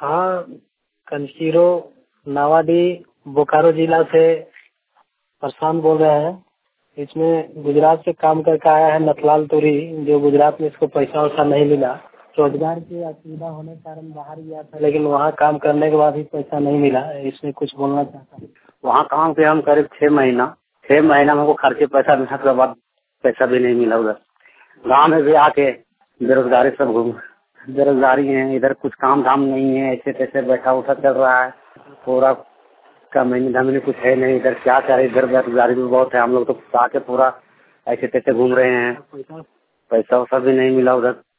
हाँ, कंचीरो नावाडी बोकारो जिला से प्रशांत बोल रहे हैं। इसमें गुजरात से काम करके आया है नथलाल तुरी, जो गुजरात में इसको पैसा वैसा नहीं मिला। रोजगार की असुविधा होने के कारण बाहर गया था, लेकिन वहाँ काम करने के बाद भी पैसा नहीं मिला। इसमें कुछ बोलना चाहता हूँ। वहाँ काम किया हम करीब 6 महीना में हमको खर्चे पैसा मिला के बाद पैसा भी नहीं मिला। उधर गाँव में भी आके बेरोजगारी सब घूम बेरोजगारी है, इधर कुछ काम धाम नहीं है, ऐसे तैसे बैठा उठा चल रहा है। पूरा कमैनी धमनी कुछ है नहीं, इधर क्या करे, इधर बेरोजगारी भी बहुत है। हम लोग तो आके पूरा ऐसे तैसे घूम रहे हैं, पैसा वैसा भी नहीं मिला उधर।